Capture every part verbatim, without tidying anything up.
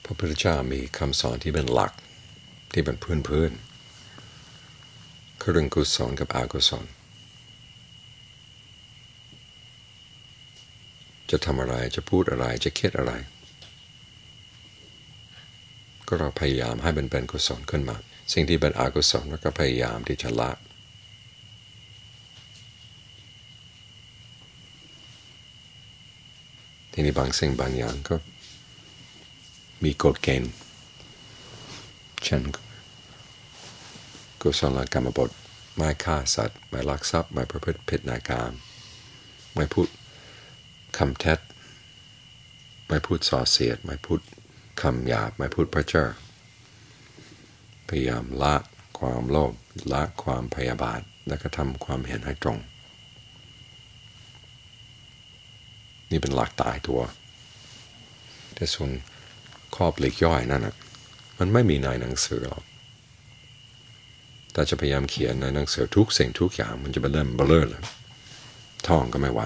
พระพุทธเจ้ามีคำสอนที่เป็นหลักที่เป็นพื้นพื้นคือเรื่องกุศลกับอกุศลจะทำอะไรจะพูดอะไรจะคิดอะไรก็เราพยายามให้มันเป็นกุศลขึ้นมาสิ่งที่เป็นอกุศลแล้วก็พยายามที่จะละทีนี้บางสิ่งบางอย่างก็มีกฎเกณฑ์เช่นกุศลกรรมบทไม่ฆ่าสัตว์ไม่ลักทรัพย์ไม่ประพฤติผิดในกามไม่พูดคำเท็จไม่พูดส่อเสียดไม่พูดคำหยาบไม่พูดเพ้อเจ้อพยายามละความโลภละความพยาบาทและก็ทำความเห็นให้ตรงนี่เป็นหลักตายตัวแต่ส่วนข้อปลีกย่อยนั่นนะมันไม่มีในหนังสือหรอกแต่จะพยายามเขียนในหนังสือทุกสิ่งทุกอย่างมันจะเป็นเล่มเบลอเลยท่องก็ไม่ไหว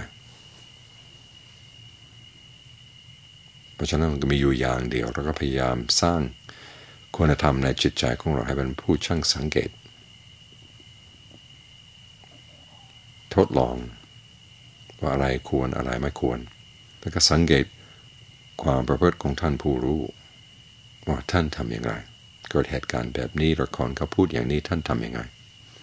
เพราะฉะนั้นมันก็มีอยู่อย่างเดียวเราก็พยายามสร้างคุณธรรมในจิตใจของเราให้เป็นผู้ช่างสังเกตทดลองว่าอะไรควรอะไรไม่ควรแล้วก็สังเกตความประพฤติของท่านผู้รู้ว่าท่านทำอย่างไรเกิดเหตุการณ์แบบนี้ละครเขาพูดอย่างนี้ท่านทำอย่างไร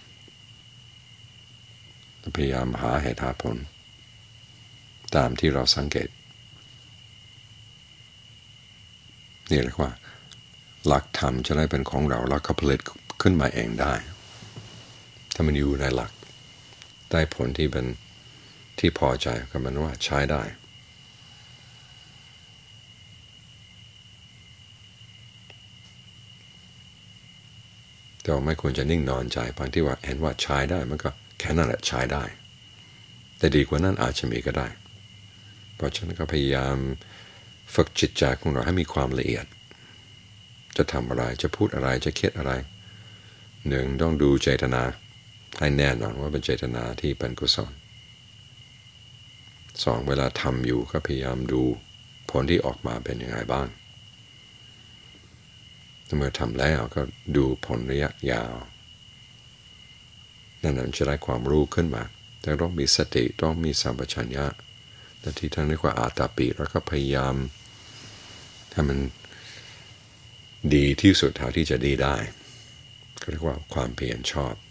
พยายามหาเหตุผลตามที่เราสังเกตนี่เรียกว่าหลักธรรมจะได้เป็นของเราแล้วก็ผลิตขึ้นมาเองได้ถ้ามันอยู่ในหลักได้ผลที่เป็นที่พอใจก็มันว่าใช้ได้แต่ไม่ควรจะนิ่งนอนใจบางที่ว่าเห็นว่าใช้ได้มันก็แค่นั้นแหละใช้ได้แต่ดีกว่านั้นอาจจะมีก็ได้เพราะฉะนั้นก็พยายามฝึกจิตใจของเราให้มีความละเอียดจะทำอะไรจะพูดอะไรจะคิดอะไรหนึ่งต้องดูเจตนาให้แน่นอนว่าเป็นเจตนาที่เป็นกุศลสองเวลาทำอยู่ก็พยายามดูผลที่ออกมาเป็นยังไงบ้างเมื่อทำแล้วก็ดูผลระยะยาวนั่นนั้นจะได้ความรู้ขึ้นมาแต่ต้องมีสติต้องมีสัมปชัญญะแต่ที่ท่านเรียกว่าอาตาปิแล้วก็พยายามให้มันดีที่สุดเท่าที่จะดีได้ก็เรียกว่าความเพียรชอบ